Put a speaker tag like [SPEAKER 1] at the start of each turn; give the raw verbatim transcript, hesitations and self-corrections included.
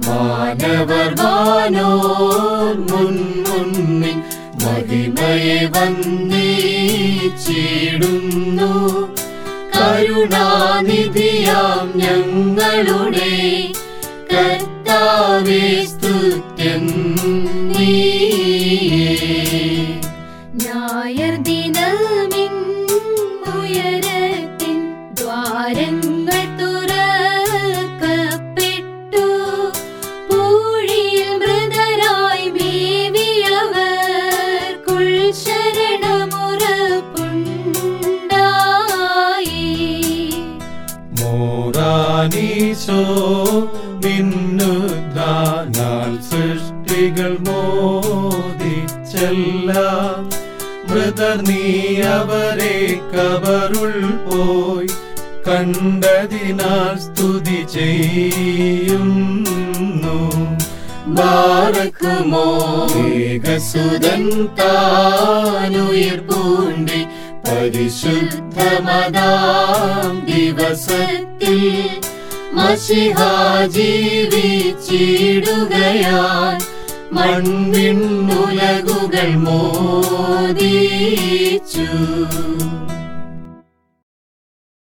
[SPEAKER 1] മാനവർ വാനോർ മുൻമുന്നിൽ മഹിമയെ വന്ദിച്ചിടുന്നു. കരുണാനിധിയാം ഞങ്ങളുടെ കർത്താവേ സ്തുത്യൻ നീയേ.
[SPEAKER 2] ഞായർ ദിനമിൻ ഉയരത്തിൻ ദ്വാരങ്ങൾ തുറക്കപ്പെട്ടു. പൂഴിയിൽ മൃതരായി മേവിയവർക്കുൾ ശരണമുറപ്പുണ്ടായി.
[SPEAKER 3] മോറാനീശോ നിന്നുദ്ധാനാൽ സൃഷ്ടികൾ മോദിച്ചെല്ലാം. മൃതർ നീ അവരെ കബറുൾ പോയി കണ്ടതിനാൽ സ്തുതി ചെയ്യുന്നു.
[SPEAKER 1] ബാറക്കുമോ ഏകസുതൻ താനുയിർപ്പൂണ്ടി പരിശുദ്ധമതാം ദിവസത്തിൽ മശിഹാ ജീവിച്ചിടുകയാൽ മൺവിണ്ണുലകുകൾ മോദിച്ചു.